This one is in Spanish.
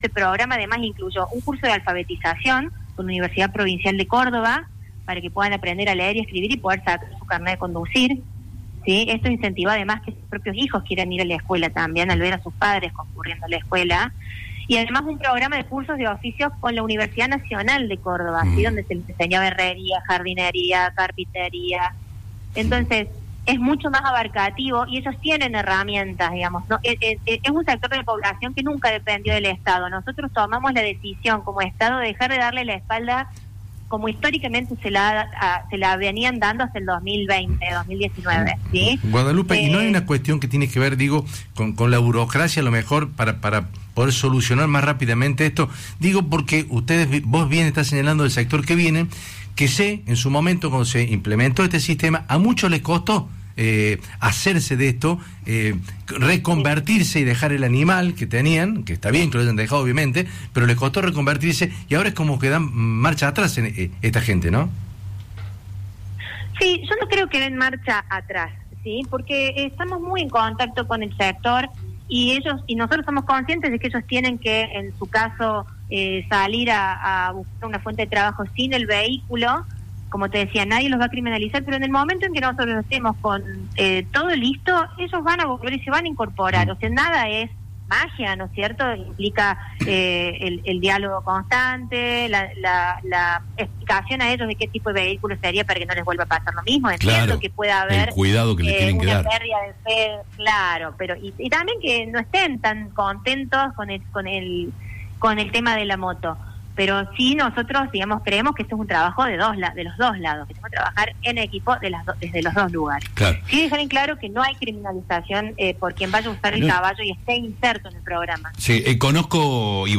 Este programa además incluyó un curso de alfabetización con la Universidad Provincial de Córdoba para que puedan aprender a leer y escribir y poder sacar su carnet de conducir. ¿Sí? Esto incentiva además que sus propios hijos quieran ir a la escuela también al ver a sus padres concurriendo a la escuela. Y además un programa de cursos de oficios con la Universidad Nacional de Córdoba, ¿sí? Donde se les enseñaba herrería, jardinería, carpintería. Entonces, es mucho más abarcativo y ellos tienen herramientas, digamos, ¿no? Es un sector de la población que nunca dependió del Estado. Nosotros tomamos la decisión como Estado de dejar de darle la espalda como históricamente se la venían dando hasta el 2020, 2019, ¿sí? Guadalupe, ¿y no hay una cuestión que tiene que ver, digo, con la burocracia a lo mejor para poder solucionar más rápidamente esto? Digo porque vos bien estás señalando el sector que viene, que en su momento cuando se implementó este sistema, a muchos les costó hacerse de esto, reconvertirse y dejar el animal que tenían, que está bien que lo hayan dejado obviamente, pero les costó reconvertirse y ahora es como que dan marcha atrás en esta gente, ¿no? Sí, yo no creo que den marcha atrás, ¿sí? Porque estamos muy en contacto con el sector y nosotros somos conscientes de que ellos tienen que, en su caso, salir a buscar una fuente de trabajo sin el vehículo. Como te decía, nadie los va a criminalizar, pero en el momento en que nosotros estemos con todo listo, ellos van a volver y se van a incorporar. O sea, nada es magia, ¿no es cierto? Implica el diálogo constante, la explicación a ellos de qué tipo de vehículo sería para que no les vuelva a pasar lo mismo. Entiendo claro, que pueda haber el cuidado que le tienen que dar. Una pérdida de fe, claro, pero y también que no estén tan contentos con el tema de la moto. Pero sí nosotros, digamos, creemos que esto es un trabajo de los dos lados, que tenemos que trabajar en equipo desde los dos lugares. Claro. Sí dejar en claro que no hay criminalización por quien vaya a usar el caballo y esté inserto en el programa. Sí, conozco...